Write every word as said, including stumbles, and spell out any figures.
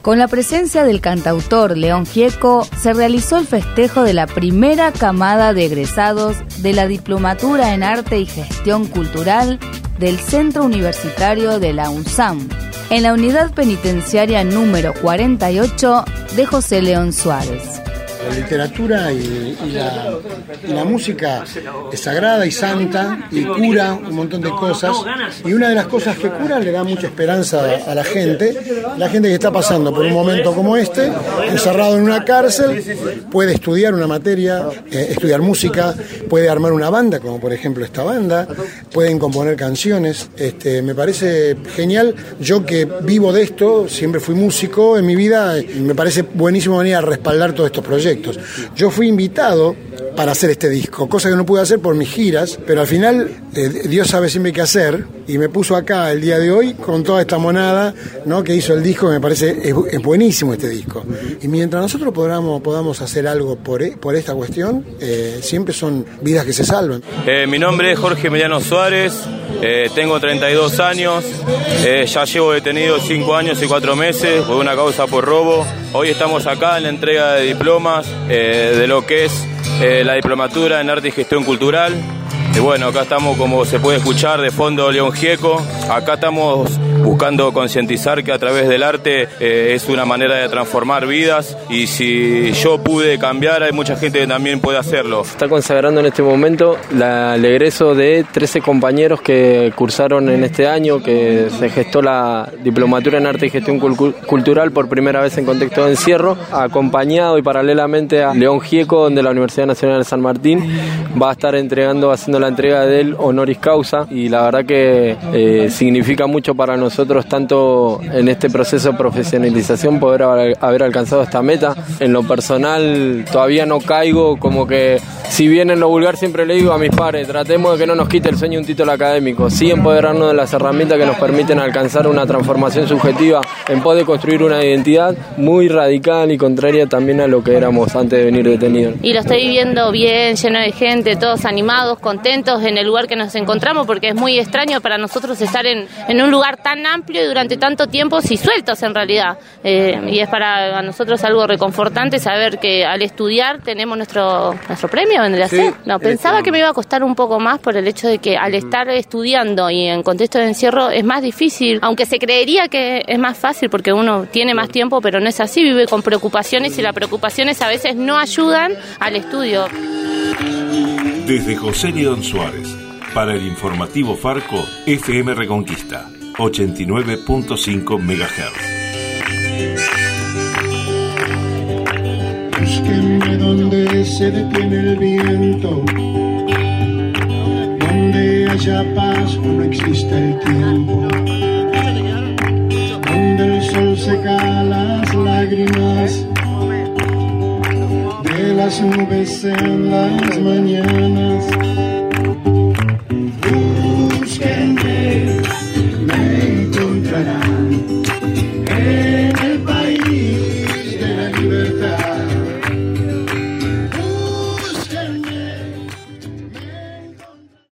Con la presencia del cantautor León Gieco, se realizó el festejo de la primera camada de egresados de la Diplomatura en Arte y Gestión Cultural del Centro Universitario de la UNSAM, en la unidad penitenciaria número cuarenta y ocho de José León Suárez. La literatura y, y, la, y la música es sagrada y santa y cura un montón de cosas, y una de las cosas que cura le da mucha esperanza a la gente. La gente que está pasando por un momento como este, encerrado en una cárcel, puede estudiar una materia, eh, estudiar música, puede armar una banda, como por ejemplo esta banda, pueden componer canciones. Este, me parece genial. Yo que vivo de esto, siempre fui músico en mi vida, y me parece buenísimo venir a respaldar todos estos proyectos. Yo fui invitado para hacer este disco, cosa que no pude hacer por mis giras, pero al final eh, Dios sabe siempre qué hacer, y me puso acá el día de hoy con toda esta monada, ¿no?, que hizo el disco, que me parece es, es buenísimo este disco. Y mientras nosotros podamos, podamos hacer algo por, por esta cuestión, eh, siempre son vidas que se salvan. Eh, mi nombre es Jorge Emiliano Suárez, eh, tengo treinta y dos años, eh, ya llevo detenido cinco años y cuatro meses por una causa por robo. Hoy estamos acá en la entrega de diplomas eh, de lo que es eh, la Diplomatura en Arte y Gestión Cultural. Y bueno, acá estamos, como se puede escuchar de fondo, León Gieco. Acá estamos buscando concientizar que a través del arte eh, es una manera de transformar vidas, y si yo pude cambiar, hay mucha gente que también puede hacerlo. Está consagrando en este momento la, el egreso de trece compañeros que cursaron en este año, que se gestó la Diplomatura en Arte y Gestión Cul- Cultural por primera vez en contexto de encierro, acompañado y paralelamente a León Gieco, donde la Universidad Nacional de San Martín va a estar entregando, haciendo la entrega del honoris causa, y la verdad que eh, significa mucho para nosotros, tanto en este proceso de profesionalización, poder haber, haber alcanzado esta meta. En lo personal todavía no caigo, como que si bien en lo vulgar siempre le digo a mis padres, tratemos de que no nos quite el sueño un título académico, sí empoderarnos de las herramientas que nos permiten alcanzar una transformación subjetiva en pos de construir una identidad muy radical y contraria también a lo que éramos antes de venir detenidos. Y lo estoy viviendo bien, lleno de gente, todos animados, contentos en el lugar que nos encontramos, porque es muy extraño para nosotros estar en, en un lugar tan amplio y durante tanto tiempo y sueltos en realidad, eh, y es para nosotros algo reconfortante saber que al estudiar tenemos nuestro nuestro premio, vendría a ser. No, pensaba que me iba a costar un poco más por el hecho de que al estar estudiando y en contexto de encierro es más difícil, aunque se creería que es más fácil porque uno tiene más tiempo, pero no es así, vive con preocupaciones, y las preocupaciones a veces no ayudan al estudio. Desde José León Suárez, para el informativo Farco, F M Reconquista, ochenta y nueve punto cinco megahertz. Búsquenme donde se detiene el viento, donde haya paz o no exista el tiempo, donde el sol seca las lágrimas de las nubes en las mañanas.